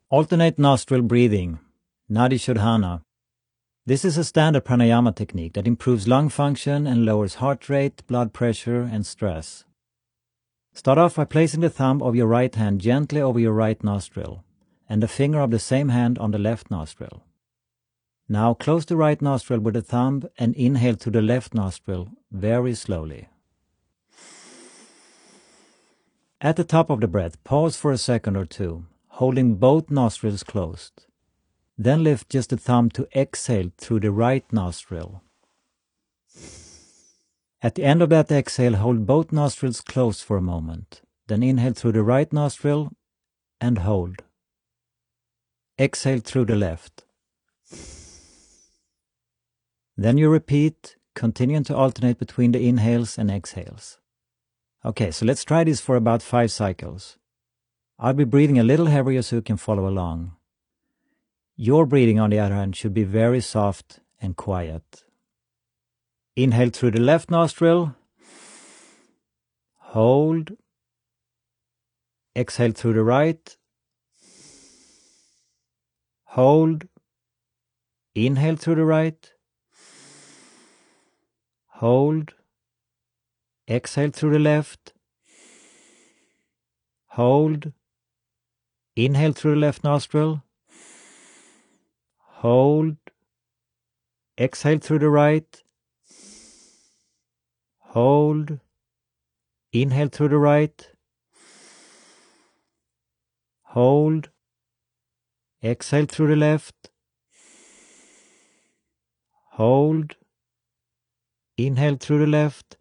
Alternate nostril breathing, Nadi Shodhana. This is a standard pranayama technique that improves lung function and lowers heart rate, blood pressure, and stress. Start off by placing the thumb of your right hand gently over your right nostril and the finger of the same hand on the left nostril. Now close the right nostril with the thumb and inhale through the left nostril very slowly. At the top of the breath, pause for a second or two, holding both nostrils closed. Then lift just the thumb to exhale through the right nostril. At the end of that exhale, hold both nostrils closed for a moment. Then inhale through the right nostril and hold. Exhale through the left. Then you repeat, continuing to alternate between the inhales and exhales. Okay, so let's try this for about 5 cycles. I'll be breathing a little heavier so you can follow along. Your breathing, on the other hand, should be very soft and quiet. Inhale through the left nostril. Hold. Exhale through the right. Hold. Inhale through the right. Hold. Exhale through the left. Hold. Inhale through the left nostril. Hold. Exhale through the right. Hold. Inhale through the right. Hold. Exhale through the left. Hold. Inhale through the left.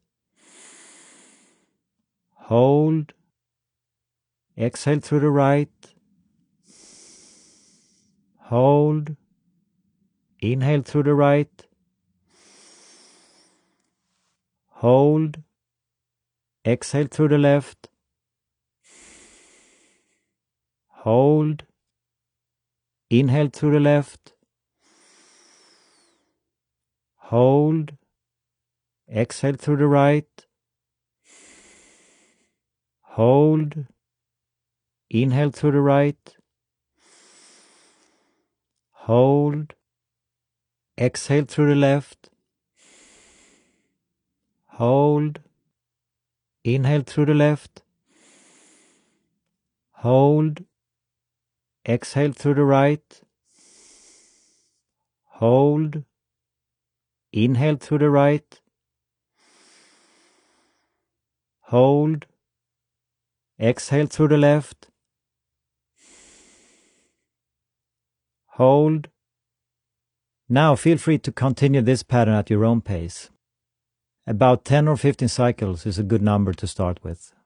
Hold. Exhale through the right. Hold. Inhale through the right. Hold. Exhale through the left. Hold. Inhale through the left. Hold. Exhale through the right. Hold. Inhale through the right. Hold. Exhale through the left. Hold. Inhale through the left. Hold. Exhale through the right. Hold. Inhale through the right. Hold. Exhale through the left. Hold. Now feel free to continue this pattern at your own pace. About 10 or 15 cycles is a good number to start with.